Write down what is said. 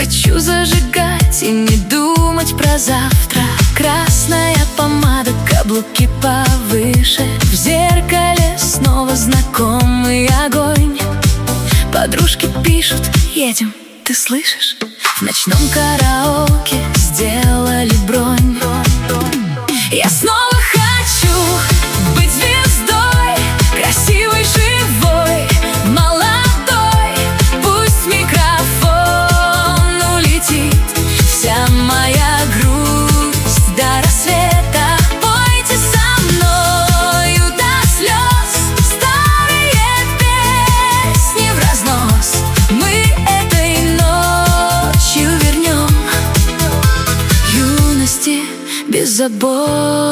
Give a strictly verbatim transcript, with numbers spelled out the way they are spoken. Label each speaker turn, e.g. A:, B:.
A: Хочу зажигать и не думать про завтра. Красная помада, каблуки повыше. В зеркале снова знакомый огонь. Подружки пишут: едем, ты слышишь? В ночном караоке сделали бронь. Я снова хочу быть звездой, красивой, живой, молодой. Пусть микрофон улетит, вся моя грусть до рассвета. Пойте со мною до слез старые песни вразнос. Мы этой ночью вернем юности без забот.